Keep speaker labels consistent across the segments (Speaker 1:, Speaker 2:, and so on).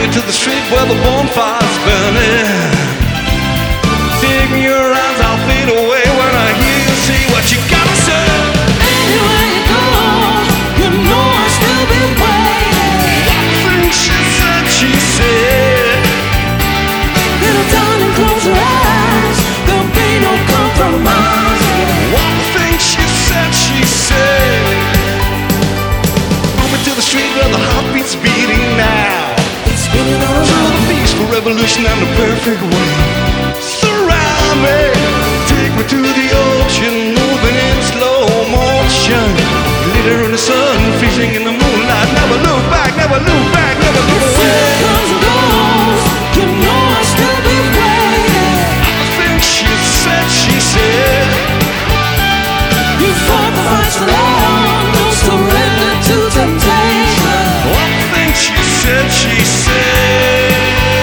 Speaker 1: me to the street where the bonfire's burning. Take me your eyes, I'll fade away when I hear you say what you gotta say.
Speaker 2: Anywhere you go, you know I'll still be waiting.
Speaker 1: One thing she said, she said,
Speaker 2: little darling, close your eyes, there'll be no compromise.
Speaker 1: one thing she said, she said, over to the street where the heartbeat's beating now.
Speaker 2: It's spinning all
Speaker 1: To
Speaker 2: around.
Speaker 1: the beats for revolution and the perfect way. Surround me, take me to the ocean, moving in slow motion. Glitter in the sun, fishing in the moonlight. Never look back, never look back, never look
Speaker 2: If
Speaker 1: away.
Speaker 2: it comes and goes, you know I'll still be waiting.
Speaker 1: I think she said, she said,
Speaker 2: You fought the fight so long, no surrender to temptation.
Speaker 1: one thing she said, she said.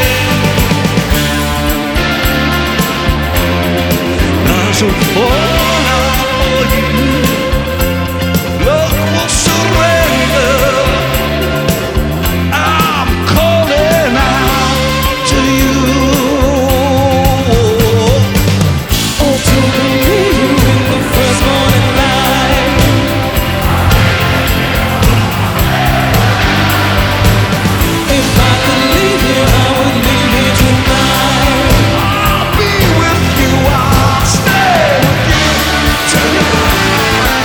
Speaker 1: I'm so falling out for you. Love will surrender. I'm calling out to you.
Speaker 2: Oh, to believe you in the first morning light. If I could leave you, I would leave you tonight.
Speaker 1: I'll be with you. I'll stay with you tonight.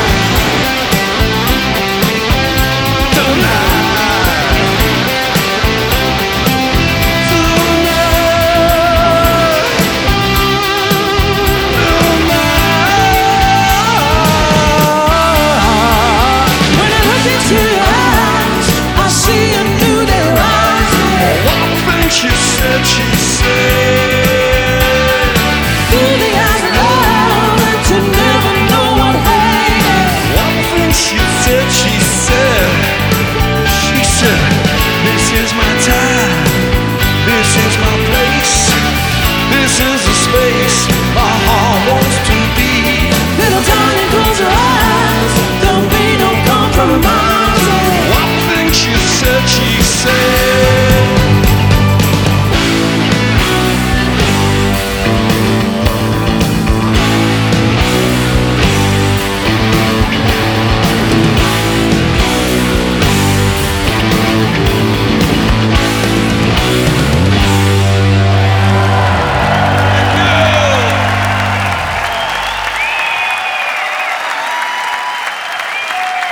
Speaker 2: When I look into your eyes, I see a new day rising.
Speaker 1: One thing she said, she said.
Speaker 2: Through the eyes of love, and to never know what hate is.
Speaker 1: One thing she said, she said. She said, this is my time, this is my place, this is the space my heart wants to be.
Speaker 2: Little darling, close your eyes. There'll be no compromise.
Speaker 1: One thing she said, she said.